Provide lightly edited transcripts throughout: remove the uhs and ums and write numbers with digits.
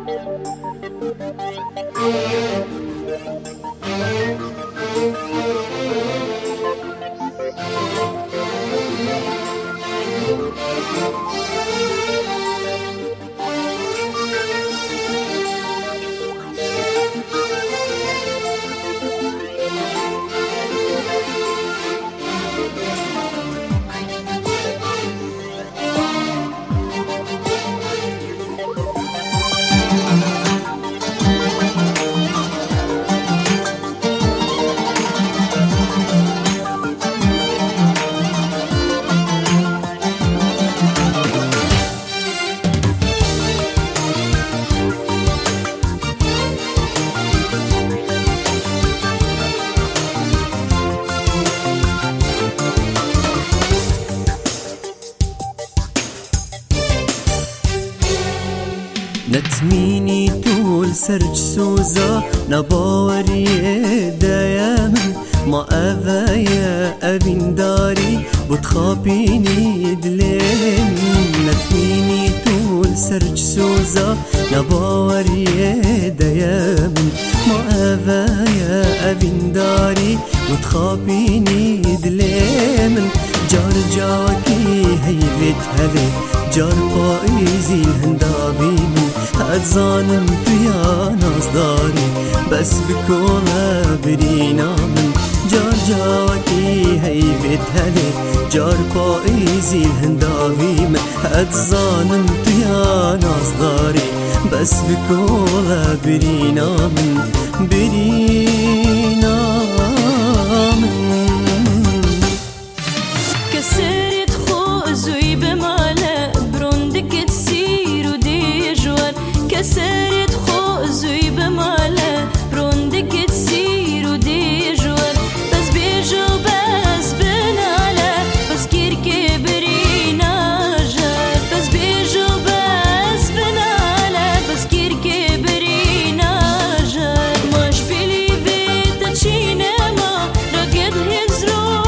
نتميني طول سرج سوزا نباوري دايما ما أبايا أبين داري بتخابيني دلين. نتميني طول سرج سوزا نباوري دايما ما أبايا أبين داري بتخابيني دلين. جار جاكي هيبت هلي جار بايزي الهندابي اتظالم يا ناس داري بس بكولا برينا من جار جاكي هيبت هلي جار بايزي الهندابي اتظالم يا ناس داري بس بكولا برينا من برينا من كسرت خوزوي بمالا بروندك تسير ودي جوار كسرت خوزوي بمالا بروندك تسير ودي جوار بس بيجو بس بنالا بس كيركي برينا جار بس بيجو بس بنالا بس كيركي برينا جار مش بلي بيتا تشينما رقد هزرو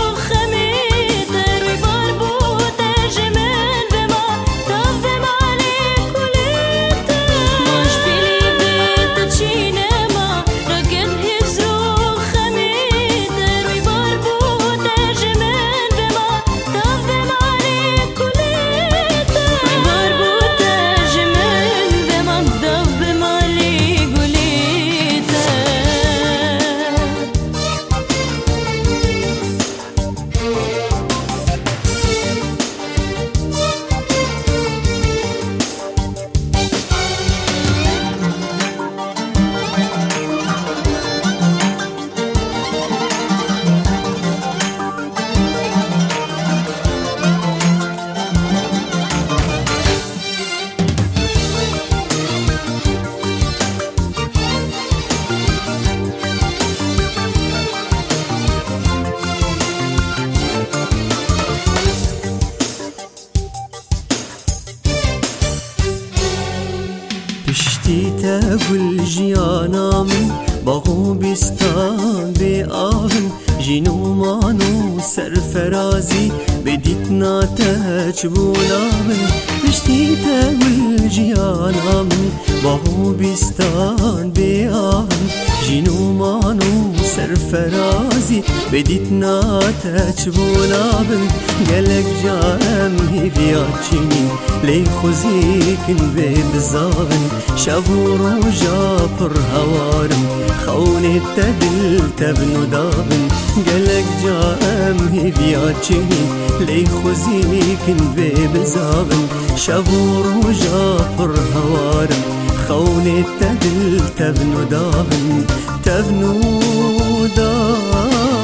پشتی تقول جیانا من باغو بیستان به آهن جینو مانو سرفرازی بدیت ناتج بولا من پشتی تقول جیانا من باغو بیستان به آهن جینو مانو سرفرازی بدیت ناتج بولا من گلک جانم هیویات چینین لی خوزیکن به بزاون شبو روجا پر هوارم خونت تدل تبنو دابن قلق جام هيفيات چنين لي خوزيكن ببزابن شبو روجا پر هوارم خونت تدل تبنو دابن تبنو دابن